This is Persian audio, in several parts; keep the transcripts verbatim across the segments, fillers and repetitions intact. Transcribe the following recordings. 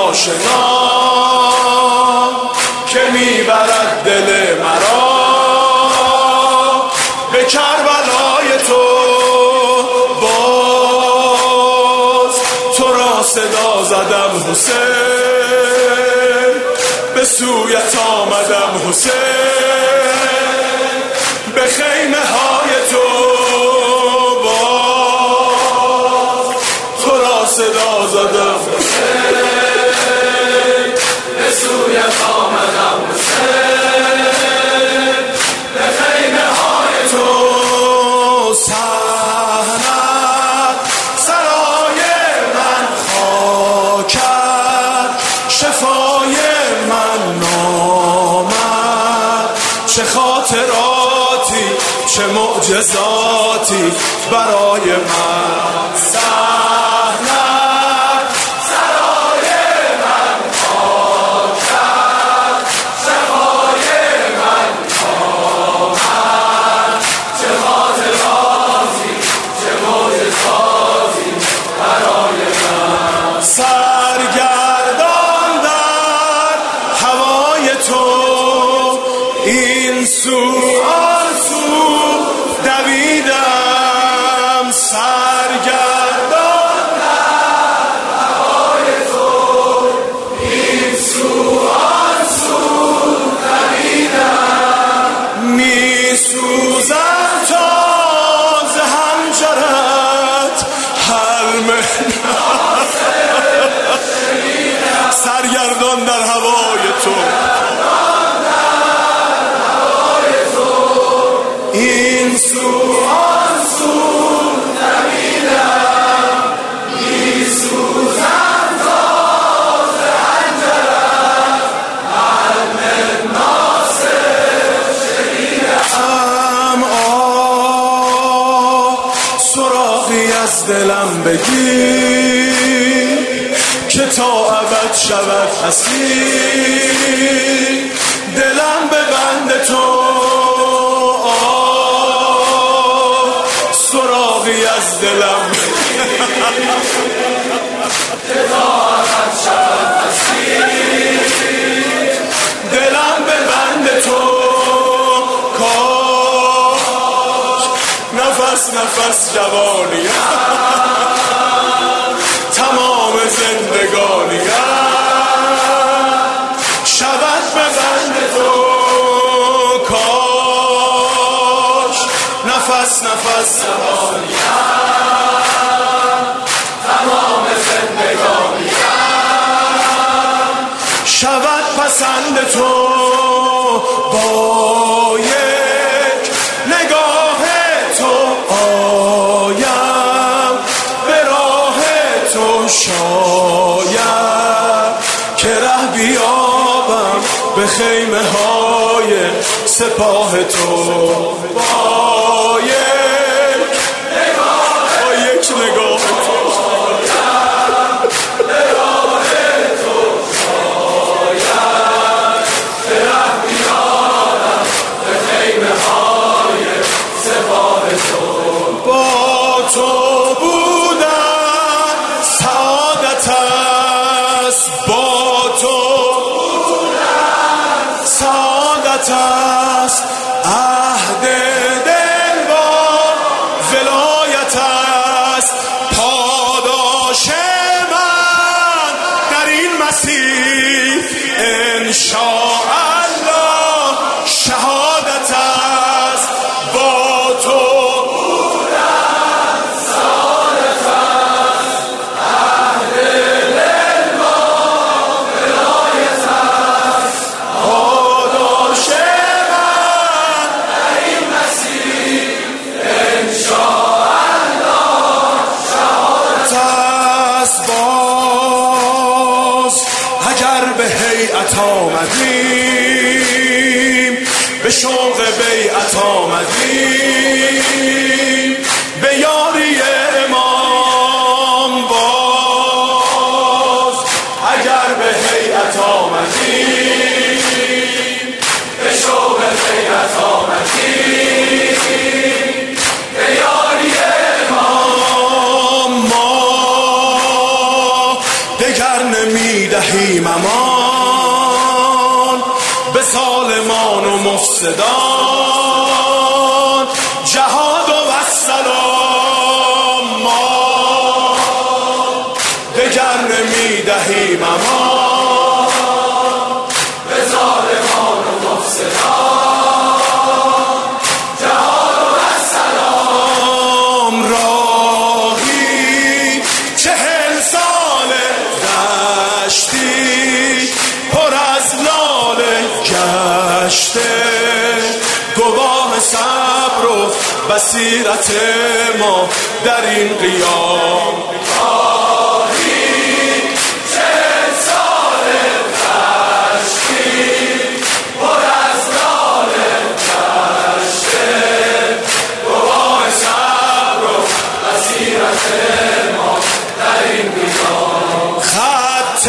آشنا که میبرد دل مرا به کربلای تو. باز تو را صدا زدم حسین، به سویت آمدم حسین، به خیمه های تو. باز تو را صدا زدم حسین، به سویت آمدم حسین، به خیمه های تو. سحنت سرای من خاکت، شفای من نامد. چه خاطراتی چه معجزاتی برای من. سحنت سرای من خاکت، شفای من نامد. چه خاطراتی چه معجزاتی برای من. سرگردان در هوای تو، این سو آن سو دویدم. سرگردان در هوای تو، این سو آن سو دویدم. می سوزم تا ز حنجرت حلم سرگردان در هوای تو، این سو آن سو دویدم. می سوزم تا ز حنجرت حلم ناصر شنیدم. آه سراغی از دلم بگیر که تا ابد شود اسیر. دلم به بند تو، سراغی از دلم که تا ابد شود اسیر. دلم به بند تو، کاش نفس نفس جوانیم تمام زندگانیم شود به بند تو. کاش نفس نفس جوانیم تمام زندگانیم شود پسند تو. با یک نگاه تو آیم به راه تو، شاید که ره بیابم به خیمه های سپاه تو. با یک نگاه با یک نگاه تو به راه تو، شاید که ره بیابم به خیمه های سپاه تو. با تو بودن سعادت است، با تو بودن سعادت است. عهد دل با ولایت است. پاداش من در این مسیر انشاءالله شهادت است. با تو بودن سعادت است. عهد دل با ولایت است. پاداش من در این مسیر انشاءالله شهادت است. باز اگر به هیئت آمدیم، به شوق بیعت آمدیم، به یاری امام. باز اگر به هیئت آمدیم، به شوق بیعت آمدیم، به یاری امام. ما دگر نمیده دهیم امان به ظالمان و مفسدان. جهاد و السلام ما دگر نمی دهیم امان به ظالمان و مفسدان. جهاد و السلام راهی چهل سال دشتی پر از لاله گشته، گواه صبر و بصیرت ما در این قیام. چهل سال دشتی پر از لاله گشته، گواه صبر و بصیرت ما در این قیام. خط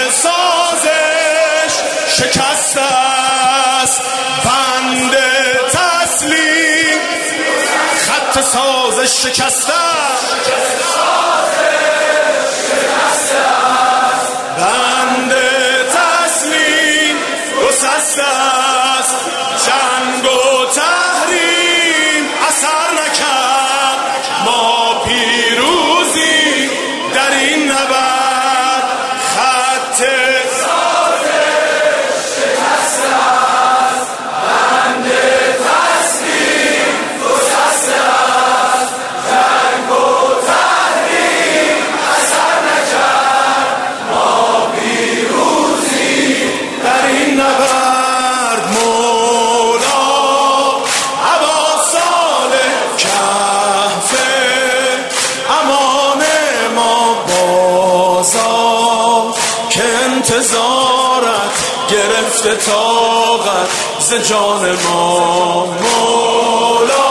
سازش شکسته است، بند تسلیم خط سازش شکسته است، بند تسلیم گسسته است. جنگ و تحریم اثر نکرد، ما پیروزی در این نبرد. خط انتظارت گرفته طاقت ز جان ما مولا.